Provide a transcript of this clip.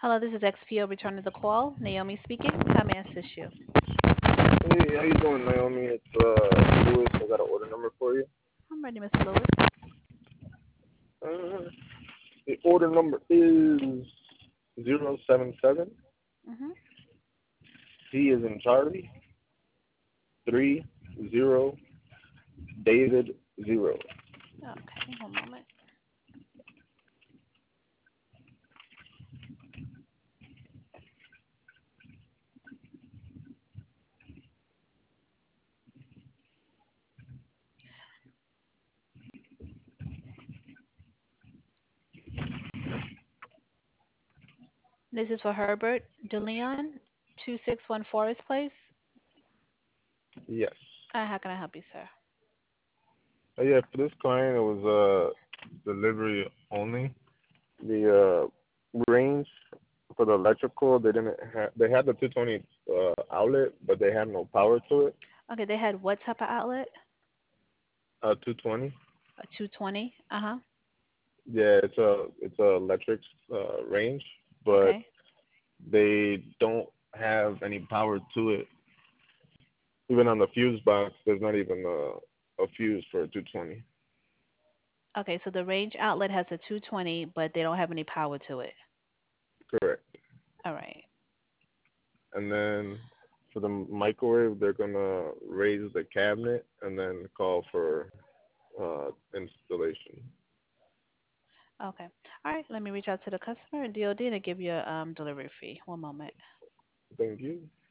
Hello, this is XPO returning the call. Naomi speaking. How may I assist you? Hey, how you doing, Naomi? It's Louis. I got an order number for you. I'm ready, Mr. Lewis. Uh, the order number is 077. Mm-hmm. C is in Charlie. 30 David 0. Okay, one moment. This is for Herbert DeLeon, 2614 Forest Place. Yes. How can I help you, sir? Yeah, for this client, it was delivery only. The range for the electrical, they didn't have. They had the 220 outlet, but they had no power to it. Okay, they had what type of outlet? 220. A 220. Uh-huh. Yeah, it's a electric range, but Okay. they don't have any power to it. Even on the fuse box, there's not even a fuse for a 220. Okay, so the range outlet has a 220, but they don't have any power to it. Correct. All right. And then for the microwave, they're gonna raise the cabinet and then call for installation. Okay. All right, let me reach out to the customer and DOD to give you a delivery fee. One moment. Thank you.